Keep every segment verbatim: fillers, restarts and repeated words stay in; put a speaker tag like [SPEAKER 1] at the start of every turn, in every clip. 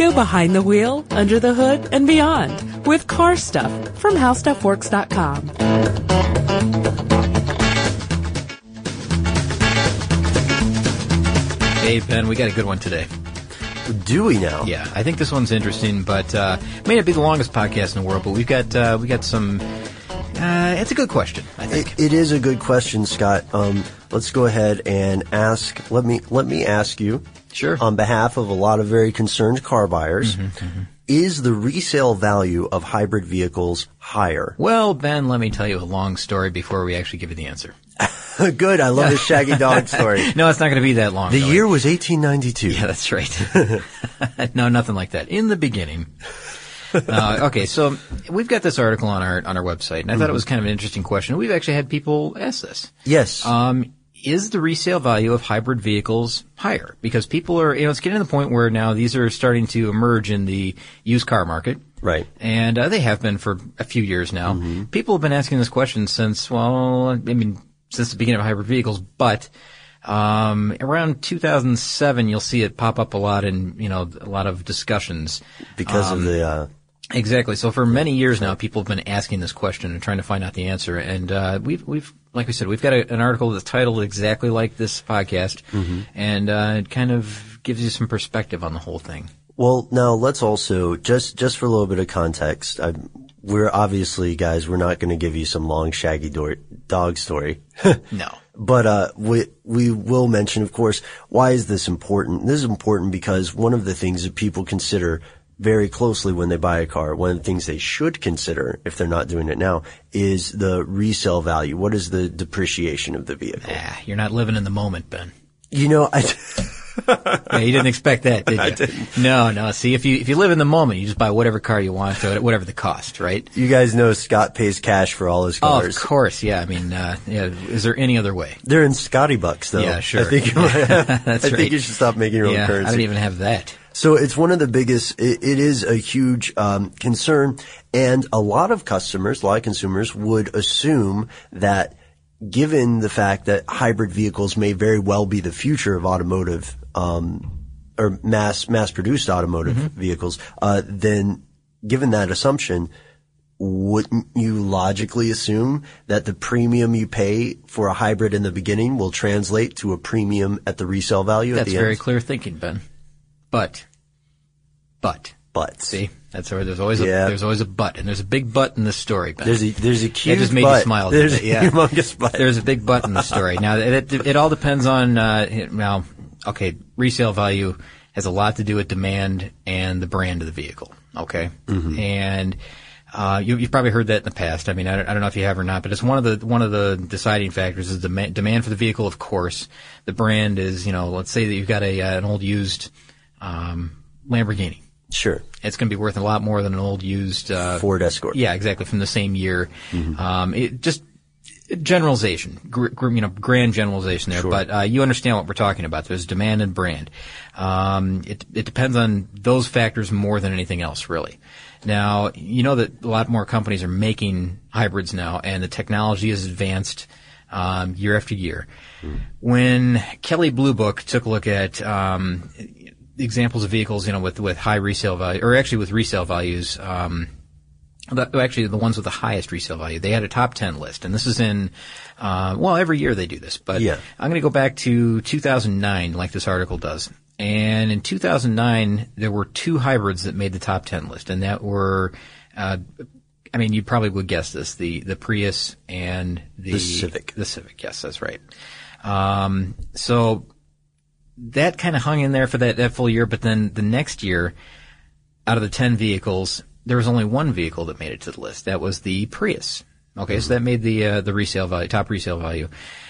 [SPEAKER 1] Go behind the wheel, under the hood, and beyond with car stuff from how stuff works dot com.
[SPEAKER 2] Hey, Ben, we got a good one today.
[SPEAKER 3] Do we now?
[SPEAKER 2] Yeah, I think this one's interesting, but uh, it may not be the longest podcast in the world, but we've got uh, we got some. Uh, it's a good question, I think.
[SPEAKER 3] It, it is a good question, Scott. Um, let's go ahead and ask. Let me let me ask you.
[SPEAKER 2] Sure.
[SPEAKER 3] On behalf of a lot of very concerned car buyers,
[SPEAKER 2] mm-hmm, mm-hmm.
[SPEAKER 3] is the resale value of hybrid vehicles higher?
[SPEAKER 2] Well, Ben, let me tell you a long story before we actually give you the answer.
[SPEAKER 3] Good. I love this Shaggy Dog story.
[SPEAKER 2] No, it's not going to be that long.
[SPEAKER 3] The
[SPEAKER 2] really.
[SPEAKER 3] year was eighteen ninety-two.
[SPEAKER 2] Yeah, that's right. No, nothing like that. In the beginning. Uh, okay, so we've got this article on our on our website, and I mm-hmm. thought it was kind of an interesting question. We've actually had people ask this.
[SPEAKER 3] Yes.
[SPEAKER 2] Um, is the resale value of hybrid vehicles higher? Because people are, you know, it's getting to the point where now these are starting to emerge in the used car market.
[SPEAKER 3] Right.
[SPEAKER 2] And uh, they have been for a few years now. Mm-hmm. People have been asking this question since, well, I mean, since the beginning of hybrid vehicles, but um around two thousand seven you'll see it pop up a lot in, you know, a lot of discussions.
[SPEAKER 3] Because um, of the... Uh,
[SPEAKER 2] exactly. So for many years now, people have been asking this question and trying to find out the answer. And uh we've, we've like we said, we've got a, an article that's titled exactly like this podcast, mm-hmm. and uh it kind of gives you some perspective on the whole thing.
[SPEAKER 3] Well, now let's also, just just for a little bit of context, I, we're obviously, guys, we're not going to give you some long Shaggy do- dog story.
[SPEAKER 2] No.
[SPEAKER 3] But uh we we will mention, of course, why is this important? This is important because one of the things that people consider very closely when they buy a car, one of the things they should consider, if they're not doing it now, is the resale value. What is the depreciation of the vehicle?
[SPEAKER 2] Ah, you're not living in the moment, Ben.
[SPEAKER 3] You know, I...
[SPEAKER 2] Yeah, you didn't expect that, did you?
[SPEAKER 3] I didn't.
[SPEAKER 2] No, no. See, if you if you live in the moment, you just buy whatever car you want, so whatever the cost, right?
[SPEAKER 3] You guys know Scott pays cash for all his cars.
[SPEAKER 2] Oh, of course, yeah. I mean, uh, yeah. Is there any other way?
[SPEAKER 3] They're in Scotty Bucks, though.
[SPEAKER 2] Yeah, sure.
[SPEAKER 3] I think you might have,
[SPEAKER 2] That's
[SPEAKER 3] I
[SPEAKER 2] right.
[SPEAKER 3] think you should stop making your
[SPEAKER 2] yeah,
[SPEAKER 3] own currency.
[SPEAKER 2] I don't even have that.
[SPEAKER 3] So it's one of the biggest, it, it is a huge um, concern, and a lot of customers, a lot of consumers would assume that given the fact that hybrid vehicles may very well be the future of automotive um or mass mass produced automotive mm-hmm. vehicles, uh then given that assumption, wouldn't you logically assume that the premium you pay for a hybrid in the beginning will translate to a premium at the resale value
[SPEAKER 2] That's
[SPEAKER 3] at the
[SPEAKER 2] very
[SPEAKER 3] end?
[SPEAKER 2] clear thinking, Ben. But, but,
[SPEAKER 3] But.
[SPEAKER 2] See, that's where there's always a
[SPEAKER 3] Yeah.
[SPEAKER 2] there's always a but, and there's a big but in this story, Ben.
[SPEAKER 3] There's a there's a
[SPEAKER 2] That
[SPEAKER 3] cute
[SPEAKER 2] just made
[SPEAKER 3] but.
[SPEAKER 2] you smile. a
[SPEAKER 3] There's
[SPEAKER 2] bit, yeah.
[SPEAKER 3] a humongous but.
[SPEAKER 2] There's a big but in the story. Now, it, it, it all depends on, uh, now, okay, resale value has a lot to do with demand and the brand of the vehicle, okay? Mm-hmm. And, uh, you, you've probably heard that in the past. I mean, I don't, I don't know if you have or not, but it's one of the, one of the deciding factors is the demand, demand for the vehicle, of course. The brand is, you know, let's say that you've got a, uh, an old used, um, Lamborghini.
[SPEAKER 3] Sure.
[SPEAKER 2] It's going to be worth a lot more than an old used, uh,
[SPEAKER 3] Ford Escort.
[SPEAKER 2] Yeah, exactly, from the same year.
[SPEAKER 3] Mm-hmm.
[SPEAKER 2] Um, it just, generalization, gr- gr- you know, grand generalization there,
[SPEAKER 3] Sure.
[SPEAKER 2] but, uh, you understand what we're talking about. There's demand and brand. Um, it, it depends on those factors more than anything else, really. Now, you know that a lot more companies are making hybrids now, and the technology has advanced, um, year after year. Mm. When Kelley Blue Book took a look at, um, examples of vehicles, you know, with, with high resale value, or actually with resale values, um, the, actually the ones with the highest resale value, they had a top ten list, and this is in, uh, well, every year they do this, but
[SPEAKER 3] yeah.
[SPEAKER 2] I'm going to go back to two thousand nine, like this article does. And in two thousand nine, there were two hybrids that made the top ten list, and that were, uh, I mean, you probably would guess this, the, the Prius and the,
[SPEAKER 3] the Civic.
[SPEAKER 2] The Civic, yes, that's right. Um, so, that kind of hung in there for that, that full year, but then the next year, out of the ten vehicles, there was only one vehicle that made it to the list. That was the Prius. Okay, mm-hmm. So that made the uh, the resale value, top resale value.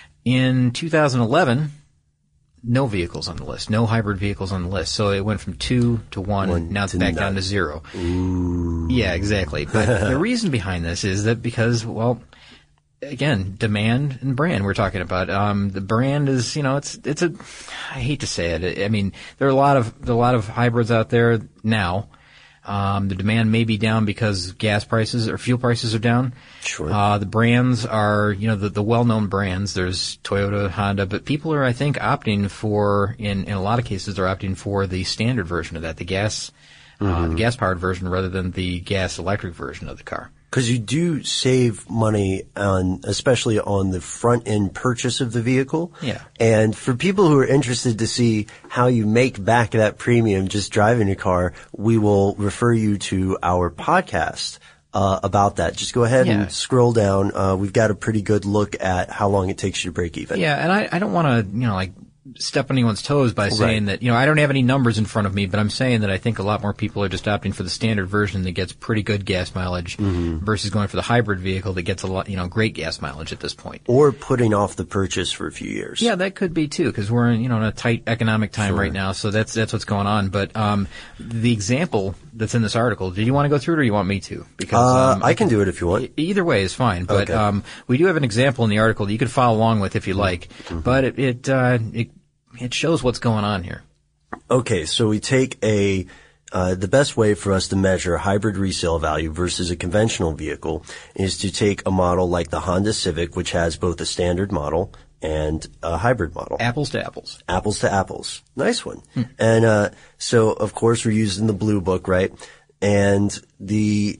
[SPEAKER 2] In two thousand eleven, no vehicles on the list, no hybrid vehicles on the list. So it went from two to one,
[SPEAKER 3] one
[SPEAKER 2] now it's back none. down to zero.
[SPEAKER 3] Ooh.
[SPEAKER 2] Yeah, exactly. But the reason behind this is that because, well, again, demand and brand we're talking about. Um, the brand is, you know, it's, it's a, I hate to say it. I mean, there are a lot of, there are a lot of hybrids out there now. Um, the demand may be down because gas prices or fuel prices are down.
[SPEAKER 3] Sure.
[SPEAKER 2] Uh, the brands are, you know, the, the well-known brands. There's Toyota, Honda, but people are, I think, opting for, in, in a lot of cases, they're opting for the standard version of that, the gas, mm-hmm. uh, the gas-powered version rather than the gas-electric version of the car.
[SPEAKER 3] Because you do save money on, especially on the front end purchase of the vehicle.
[SPEAKER 2] Yeah.
[SPEAKER 3] And for people who are interested to see how you make back that premium just driving a car, we will refer you to our podcast uh, about that. Just go ahead
[SPEAKER 2] Yeah.
[SPEAKER 3] and scroll down. Uh, we've got a pretty good look at how long it takes you to break even.
[SPEAKER 2] Yeah, and I, I don't want to, you know, like, step on anyone's toes by saying
[SPEAKER 3] Right.
[SPEAKER 2] that, you know, I don't have any numbers in front of me, but I'm saying that I think a lot more people are just opting for the standard version that gets pretty good gas mileage mm-hmm. versus going for the hybrid vehicle that gets a lot, you know, great gas mileage at this point.
[SPEAKER 3] Or putting off the purchase for a few years.
[SPEAKER 2] Yeah, that could be too, because we're in, you know, in a tight economic time
[SPEAKER 3] Sure.
[SPEAKER 2] right now, so that's that's what's going on. But um, the example that's in this article, do you want to go through it or you want me to? Because
[SPEAKER 3] Uh,
[SPEAKER 2] um,
[SPEAKER 3] I can do it if you want.
[SPEAKER 2] Either way is fine, but
[SPEAKER 3] Okay.
[SPEAKER 2] um, we do have an example in the article that you could follow along with if you like.
[SPEAKER 3] Mm-hmm.
[SPEAKER 2] But it it, uh, it it shows what's going on here.
[SPEAKER 3] Okay, so we take a, uh, the best way for us to measure hybrid resale value versus a conventional vehicle is to take a model like the Honda Civic, which has both a standard model and a hybrid model.
[SPEAKER 2] Apples to apples.
[SPEAKER 3] Apples to apples. Nice one. Hmm. And, uh, so of course we're using the Blue Book, right? And the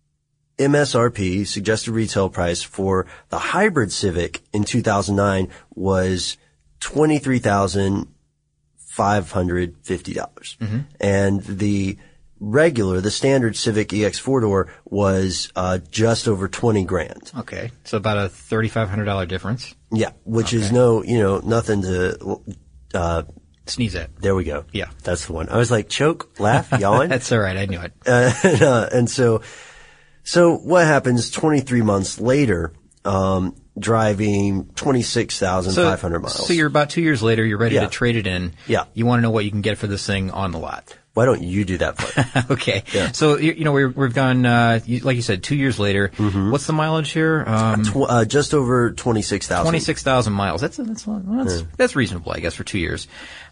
[SPEAKER 3] M S R P, suggested retail price for the hybrid Civic in two thousand nine was twenty-three thousand five hundred fifty dollars. Mm-hmm. And the regular, the standard Civic E X four-door was uh just over twenty grand.
[SPEAKER 2] Okay. So about a thirty-five hundred dollars difference.
[SPEAKER 3] Yeah, which
[SPEAKER 2] Okay.
[SPEAKER 3] is no, you know, nothing to uh
[SPEAKER 2] Sneeze at.
[SPEAKER 3] there we go.
[SPEAKER 2] Yeah.
[SPEAKER 3] That's the one. I was like, choke, laugh, yawn.
[SPEAKER 2] That's all right. I knew it.
[SPEAKER 3] Uh, and, uh, and so, so what happens twenty-three months later, um, driving twenty-six thousand five hundred miles.
[SPEAKER 2] So you're about two years later. You're ready
[SPEAKER 3] Yeah.
[SPEAKER 2] to trade it in.
[SPEAKER 3] Yeah.
[SPEAKER 2] You want to know what you can get for this thing on the lot.
[SPEAKER 3] Why don't you do that for
[SPEAKER 2] Okay.
[SPEAKER 3] Yeah.
[SPEAKER 2] So, you, you know, we're, we've gone, uh, you, like you said, two years later.
[SPEAKER 3] Mm-hmm.
[SPEAKER 2] What's the mileage here? Um,
[SPEAKER 3] Tw- uh, just over twenty-six thousand.
[SPEAKER 2] twenty-six thousand miles. That's, that's, well, that's, yeah. that's reasonable, I guess, for two years.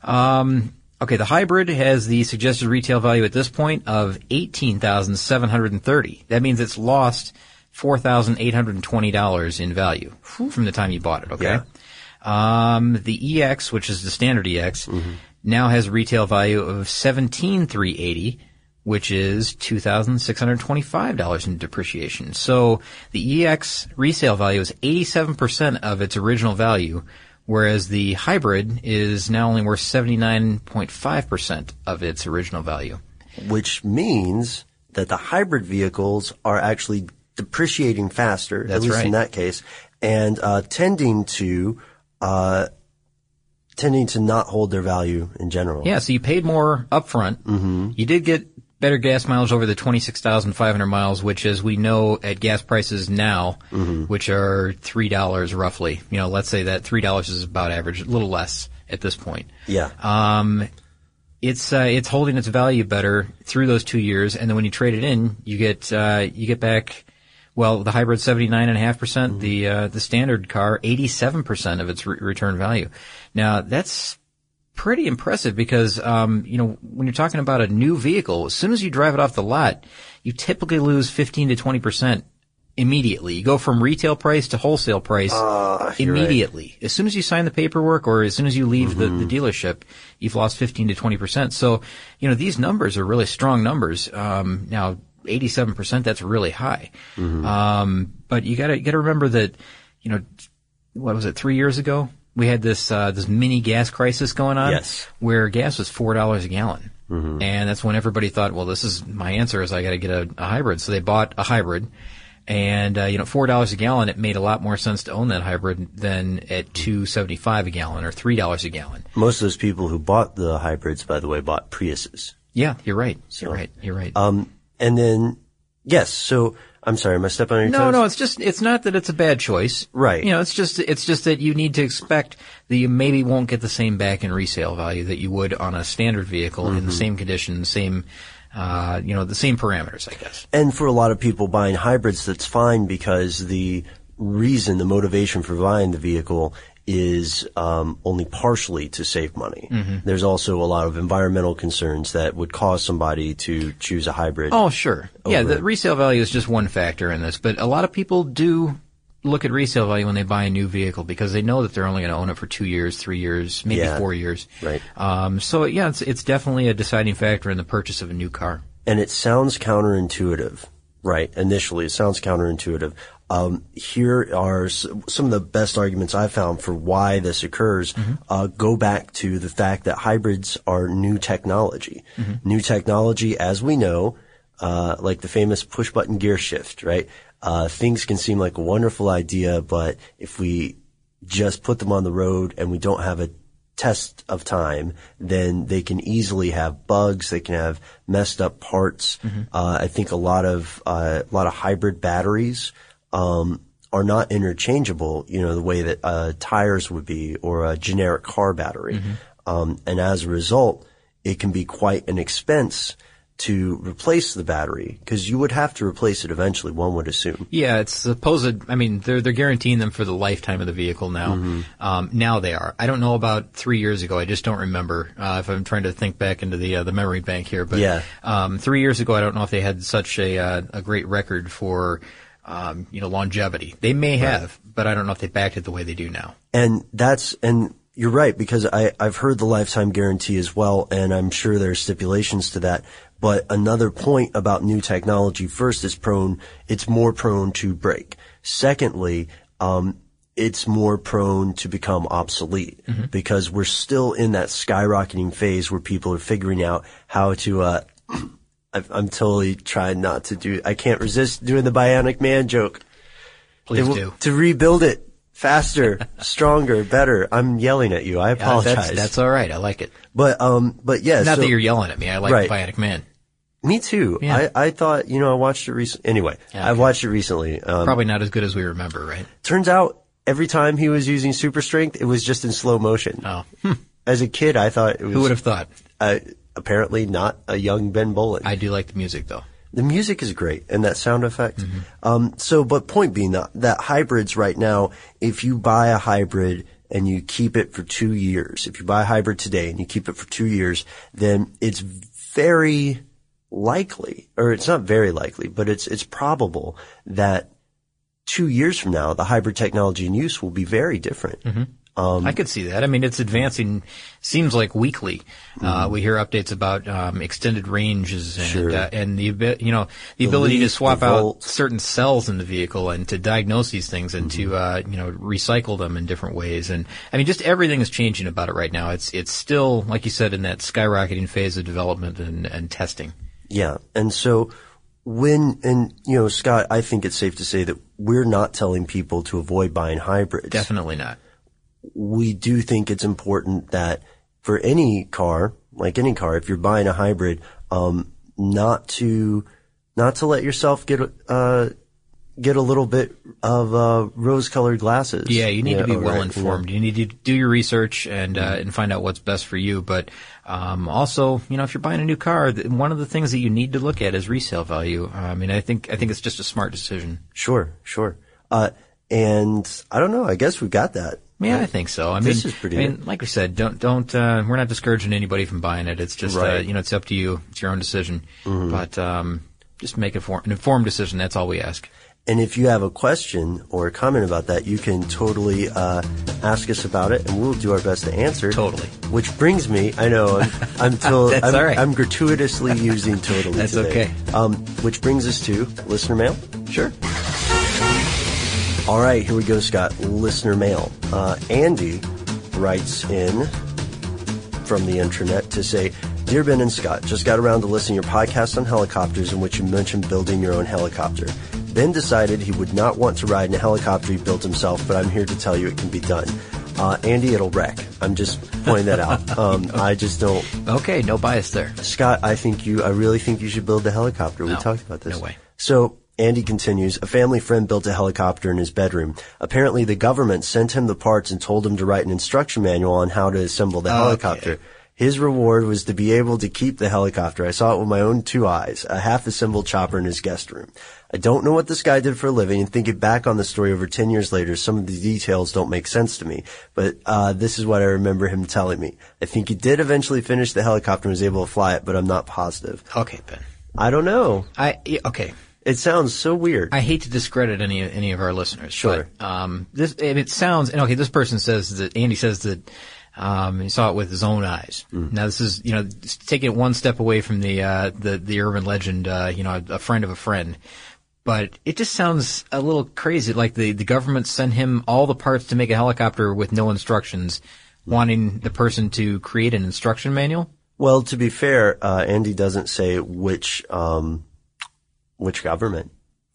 [SPEAKER 2] Um, okay. The hybrid has the suggested retail value at this point of eighteen thousand seven hundred thirty. That means it's lost four thousand eight hundred twenty dollars in value from the time you bought it, okay?
[SPEAKER 3] Yeah.
[SPEAKER 2] Um, the E X, which is the standard E X, mm-hmm. now has a retail value of seventeen thousand three hundred eighty dollars, which is two thousand six hundred twenty-five dollars in depreciation. So the E X resale value is eighty-seven percent of its original value, whereas the hybrid is now only worth seventy-nine point five percent of its original value.
[SPEAKER 3] Which means that the hybrid vehicles are actually depreciating faster,
[SPEAKER 2] That's
[SPEAKER 3] at least
[SPEAKER 2] right.
[SPEAKER 3] in that case, and uh, tending to uh, tending to not hold their value in general.
[SPEAKER 2] Yeah, so you paid more upfront. Mm-hmm. You did get better gas mileage over the twenty-six thousand five hundred miles, which, as we know, at gas prices now, mm-hmm. which are three dollars roughly. You know, let's say that three dollars is about average, a little less at this point.
[SPEAKER 3] Yeah.
[SPEAKER 2] Um, it's uh, it's holding its value better through those two years, and then when you trade it in, you get uh, you get back. Well, the hybrid seventy-nine point five percent, mm-hmm. the uh, the standard car eighty-seven percent of its re- return value. Now, that's pretty impressive because, um, you know, when you're talking about a new vehicle, as soon as you drive it off the lot, you typically lose fifteen to twenty percent immediately. You go from retail price to wholesale price
[SPEAKER 3] uh,
[SPEAKER 2] immediately.
[SPEAKER 3] Right.
[SPEAKER 2] As soon as you sign the paperwork or as soon as you leave mm-hmm. the, the dealership, you've lost fifteen to twenty percent. So, you know, these numbers are really strong numbers. Um, now, eighty-seven percent, that's really high. Mm-hmm. Um, but you gotta, you gotta remember that, you know, what was it, three years ago? We had this, uh, this mini gas crisis going on.
[SPEAKER 3] Yes.
[SPEAKER 2] Where gas was four dollars a gallon.
[SPEAKER 3] Mm-hmm.
[SPEAKER 2] And that's when everybody thought, well, this is, my answer is I gotta get a, a hybrid. So they bought a hybrid. And, uh, you know, four dollars a gallon, it made a lot more sense to own that hybrid than at two seventy-five a gallon or three dollars a gallon.
[SPEAKER 3] Most of those people who bought the hybrids, by the way, bought Priuses.
[SPEAKER 2] Yeah, you're right.
[SPEAKER 3] So,
[SPEAKER 2] you're right. You're right.
[SPEAKER 3] Um, and then, yes, so, I'm sorry, am I stepping on your
[SPEAKER 2] no,
[SPEAKER 3] toes?
[SPEAKER 2] No, no, it's just, it's not that it's a bad choice.
[SPEAKER 3] Right.
[SPEAKER 2] You know, it's just, it's just that you need to expect that you maybe won't get the same back in resale value that you would on a standard vehicle mm-hmm. in the same condition, same, uh, you know, the same parameters, I guess.
[SPEAKER 3] And for a lot of people buying hybrids, that's fine because the reason, the motivation for buying the vehicle is um, only partially to save money.
[SPEAKER 2] Mm-hmm.
[SPEAKER 3] There's also a lot of environmental concerns that would cause somebody to choose a hybrid.
[SPEAKER 2] Oh, sure. Yeah, the
[SPEAKER 3] it.
[SPEAKER 2] resale value is just one factor in this, but a lot of people do look at resale value when they buy a new vehicle because they know that they're only going to own it for two years, three years, maybe
[SPEAKER 3] Yeah.
[SPEAKER 2] four years.
[SPEAKER 3] Right.
[SPEAKER 2] Um, so yeah, it's it's definitely a deciding factor in the purchase of a new car.
[SPEAKER 3] And it sounds counterintuitive, right? Initially, it sounds counterintuitive. Um, here are s- some of the best arguments I've found for why this occurs.
[SPEAKER 2] Mm-hmm.
[SPEAKER 3] Uh, go back to the fact that hybrids are new technology.
[SPEAKER 2] Mm-hmm.
[SPEAKER 3] New technology, as we know, uh, like the famous push-button gear shift, right? Uh, things can seem like a wonderful idea, but if we just put them on the road and we don't have a test of time, then they can easily have bugs. They can have messed up parts.
[SPEAKER 2] Mm-hmm.
[SPEAKER 3] Uh, I think a lot of, uh, a lot of hybrid batteries, um, are not interchangeable, you know, the way that, uh, tires would be or a generic car battery.
[SPEAKER 2] Mm-hmm.
[SPEAKER 3] Um, and as a result, it can be quite an expense to replace the battery because you would have to replace it eventually, one would assume.
[SPEAKER 2] Yeah, it's supposed, I mean, they're, they're guaranteeing them for the lifetime of the vehicle now.
[SPEAKER 3] Mm-hmm.
[SPEAKER 2] Um, now they are. I don't know about three years ago. I just don't remember, uh, if I'm trying to think back into the, uh, the memory bank here. But,
[SPEAKER 3] Yeah.
[SPEAKER 2] um, three years ago, I don't know if they had such a, uh, a great record for, um, you know, longevity. They may have, but I don't know if they backed it the way they do now.
[SPEAKER 3] And that's, and you're right, because I, I've heard the lifetime guarantee as well, and I'm sure there are stipulations to that. But another point about new technology, first, it's prone, it's more prone to break. Secondly, um, it's more prone to become obsolete
[SPEAKER 2] Mm-hmm.
[SPEAKER 3] because we're still in that skyrocketing phase where people are figuring out how to, uh, I've, I'm totally trying not to do, I can't resist doing the Bionic Man joke.
[SPEAKER 2] Please
[SPEAKER 3] They-
[SPEAKER 2] do.
[SPEAKER 3] To rebuild it faster, stronger, better. I'm yelling at you. I
[SPEAKER 2] Uh,
[SPEAKER 3] apologize.
[SPEAKER 2] that's, that's all right. I like it.
[SPEAKER 3] But, um, but yeah.
[SPEAKER 2] Not
[SPEAKER 3] so,
[SPEAKER 2] that you're yelling at me. I like
[SPEAKER 3] Right.
[SPEAKER 2] the Bionic Man.
[SPEAKER 3] Me too.
[SPEAKER 2] Yeah.
[SPEAKER 3] I, I thought, you know, I watched it recently. Anyway,
[SPEAKER 2] Yeah,
[SPEAKER 3] I
[SPEAKER 2] okay.
[SPEAKER 3] watched it recently. Um,
[SPEAKER 2] Probably not as good as we remember, right?
[SPEAKER 3] turns out every time he was using super strength, it was just in slow motion.
[SPEAKER 2] Oh.
[SPEAKER 3] As a kid, I thought it was.
[SPEAKER 2] Who would have thought?
[SPEAKER 3] Uh, apparently not a young Ben Bolin.
[SPEAKER 2] I do like the music though.
[SPEAKER 3] The music is great, and that sound effect.
[SPEAKER 2] Mm-hmm.
[SPEAKER 3] Um, so, but point being that, that hybrids right now, if you buy a hybrid and you keep it for two years, if you buy a hybrid today and you keep it for two years, then it's very likely, or it's not very likely, but it's, it's probable that two years from now, the hybrid technology in use will be very different.
[SPEAKER 2] Mm-hmm.
[SPEAKER 3] Um,
[SPEAKER 2] I could see that. I mean, it's advancing, seems like weekly. Uh, we hear updates about, um, extended ranges and,
[SPEAKER 3] Sure.
[SPEAKER 2] uh, and the, abi- you know, the ability to
[SPEAKER 3] leaf,
[SPEAKER 2] swap
[SPEAKER 3] the
[SPEAKER 2] out
[SPEAKER 3] volt.
[SPEAKER 2] certain cells in the vehicle and to diagnose these things and to, uh, you know, recycle them in different ways. And I mean, just everything is changing about it right now. It's, it's still, like you said, in that skyrocketing phase of development and, and testing.
[SPEAKER 3] Yeah. And so when, and, you know, Scott, I think it's safe to say that we're not telling people to avoid buying hybrids.
[SPEAKER 2] Definitely not.
[SPEAKER 3] We do think it's important that for any car, like any car, if you're buying a hybrid, um, not to, not to let yourself get, uh, get a little bit of, uh, rose-colored glasses.
[SPEAKER 2] Yeah, you need to be
[SPEAKER 3] right,
[SPEAKER 2] well informed. You need to do your research and uh, and find out what's best for you. But um, also, you know, if you're buying a new car, th- one of the things that you need to look at is resale value. I mean, I think I think it's just a smart decision.
[SPEAKER 3] Sure, sure. Uh, and I don't know, I guess we've got that.
[SPEAKER 2] Yeah, I think so. I mean,
[SPEAKER 3] This is pretty
[SPEAKER 2] I mean, like we said, don't don't. Uh, we're not discouraging anybody from buying it. It's just uh,
[SPEAKER 3] Right.
[SPEAKER 2] you know, it's up to you. It's your own decision. But um, just make a for- an informed decision. That's all we ask.
[SPEAKER 3] And if you have a question or a comment about that, you can totally uh, ask us about it, and we'll do our best to answer.
[SPEAKER 2] Totally.
[SPEAKER 3] Which brings me, I know, I'm, I'm, to-
[SPEAKER 2] That's
[SPEAKER 3] I'm,
[SPEAKER 2] all right.
[SPEAKER 3] I'm gratuitously using totally
[SPEAKER 2] That's
[SPEAKER 3] today.
[SPEAKER 2] okay.
[SPEAKER 3] Um, which brings us to listener mail.
[SPEAKER 2] Sure.
[SPEAKER 3] All right, here we go, Scott. Listener mail. Uh, Andy writes in from the intranet to say, Dear Ben and Scott, just got around to listening to your podcast on helicopters in which you mentioned building your own helicopter. Ben decided he would not want to ride in a helicopter he built himself, but I'm here to tell you it can be done. Uh, Andy, it'll wreck. I'm just pointing that out. Um, I just don't.
[SPEAKER 2] Okay, no bias there.
[SPEAKER 3] Scott, I think you, I really think you should build a helicopter. We
[SPEAKER 2] No,
[SPEAKER 3] talked about this.
[SPEAKER 2] no way.
[SPEAKER 3] So, Andy continues, a family friend built a helicopter in his bedroom. Apparently the government sent him the parts and told him to write an instruction manual on how to assemble the
[SPEAKER 2] Okay.
[SPEAKER 3] helicopter. His reward was to be able to keep the helicopter. I saw it with my own two eyes, a half-assembled chopper in his guest room. I don't know what this guy did for a living, and thinking back on the story over ten years later, some of the details don't make sense to me. But uh this is what I remember him telling me. I think he did eventually finish the helicopter and was able to fly it, but I'm not positive.
[SPEAKER 2] Okay, Ben.
[SPEAKER 3] I don't know.
[SPEAKER 2] I okay.
[SPEAKER 3] It sounds so weird.
[SPEAKER 2] I hate to discredit any any of our listeners.
[SPEAKER 3] Sure.
[SPEAKER 2] But, um, this and it sounds and okay. This person says that Andy says that um, he saw it with his own eyes. Mm. Now this is you know taking it one step away from the uh, the the urban legend. Uh, you know, a friend of a friend. But it just sounds a little crazy. Like the the government sent him all the parts to make a helicopter with no instructions, wanting the person to create an instruction manual.
[SPEAKER 3] Well, to be fair, uh, Andy doesn't say which. Um, Which government?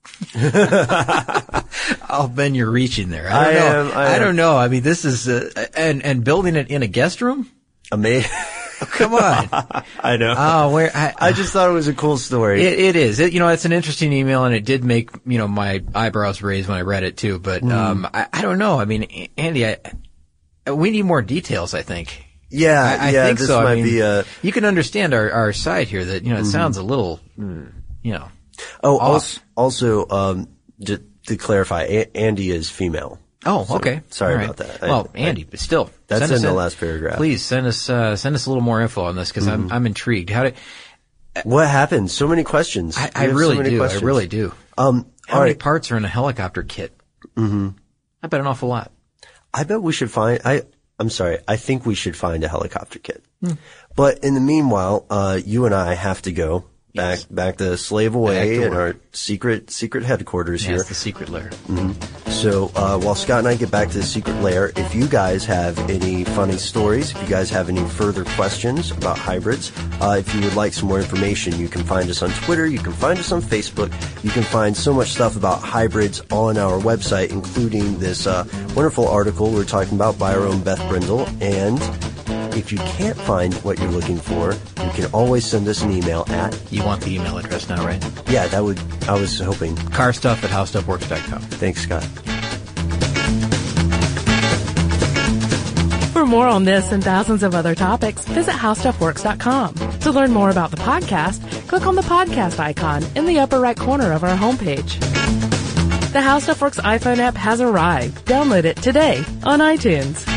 [SPEAKER 2] Oh, Ben, you're reaching there. I don't
[SPEAKER 3] I
[SPEAKER 2] know.
[SPEAKER 3] am, I
[SPEAKER 2] I
[SPEAKER 3] am.
[SPEAKER 2] don't know. I mean, this is uh, and and building it in a guest room.
[SPEAKER 3] Amazing.
[SPEAKER 2] Oh, come on.
[SPEAKER 3] I know.
[SPEAKER 2] Oh, where I,
[SPEAKER 3] I just thought it was a cool story.
[SPEAKER 2] It, it is. It, you know, it's an interesting email, and it did make you know my eyebrows raise when I read it too. But mm. um, I, I don't know. I mean, Andy, I, we need more details. I think.
[SPEAKER 3] Yeah,
[SPEAKER 2] I, I
[SPEAKER 3] yeah.
[SPEAKER 2] think
[SPEAKER 3] this
[SPEAKER 2] so.
[SPEAKER 3] might
[SPEAKER 2] I mean,
[SPEAKER 3] be a.
[SPEAKER 2] You can understand our our side here. That you know, it mm-hmm. sounds a little, you know.
[SPEAKER 3] Oh,
[SPEAKER 2] off.
[SPEAKER 3] also, also, um, to, to clarify, a- Andy is female.
[SPEAKER 2] Oh,
[SPEAKER 3] So,
[SPEAKER 2] okay.
[SPEAKER 3] sorry
[SPEAKER 2] All right.
[SPEAKER 3] about that.
[SPEAKER 2] Well,
[SPEAKER 3] I,
[SPEAKER 2] Andy,
[SPEAKER 3] I,
[SPEAKER 2] but still,
[SPEAKER 3] that's
[SPEAKER 2] send
[SPEAKER 3] in
[SPEAKER 2] us
[SPEAKER 3] the
[SPEAKER 2] a,
[SPEAKER 3] last paragraph.
[SPEAKER 2] Please send us uh, send us a little more info on this because mm-hmm. I'm I'm intrigued. How did
[SPEAKER 3] what happened? So many questions.
[SPEAKER 2] I, I really
[SPEAKER 3] so many
[SPEAKER 2] do.
[SPEAKER 3] Questions.
[SPEAKER 2] I really do.
[SPEAKER 3] Um,
[SPEAKER 2] How
[SPEAKER 3] all
[SPEAKER 2] many
[SPEAKER 3] right.
[SPEAKER 2] parts are in a helicopter kit?
[SPEAKER 3] Mm-hmm.
[SPEAKER 2] I bet an awful lot.
[SPEAKER 3] I bet we should find. I. I'm sorry. I think we should find a helicopter kit.
[SPEAKER 2] Hmm.
[SPEAKER 3] But in the meanwhile, uh, you and I have to go. Back,
[SPEAKER 2] Yes.
[SPEAKER 3] back to slave away
[SPEAKER 2] to
[SPEAKER 3] in our secret, secret headquarters
[SPEAKER 2] Yeah,
[SPEAKER 3] here.
[SPEAKER 2] it's the secret lair.
[SPEAKER 3] Mm-hmm. So, uh, while Scott and I get back to the secret lair, if you guys have any funny stories, if you guys have any further questions about hybrids, uh, if you would like some more information, you can find us on Twitter, you can find us on Facebook, you can find so much stuff about hybrids on our website, including this, uh, wonderful article we're talking about by our own Beth Brindle, and if you can't find what you're looking for, you can always send us an email at...
[SPEAKER 2] You want the email address now, right?
[SPEAKER 3] Yeah, that would... I was hoping.
[SPEAKER 2] Carstuff at howstuffworks dot com.
[SPEAKER 3] Thanks, Scott.
[SPEAKER 1] For more on this and thousands of other topics, visit how stuff works dot com. To learn more about the podcast, click on the podcast icon in the upper right corner of our homepage. The HowStuffWorks iPhone app has arrived. Download it today on iTunes.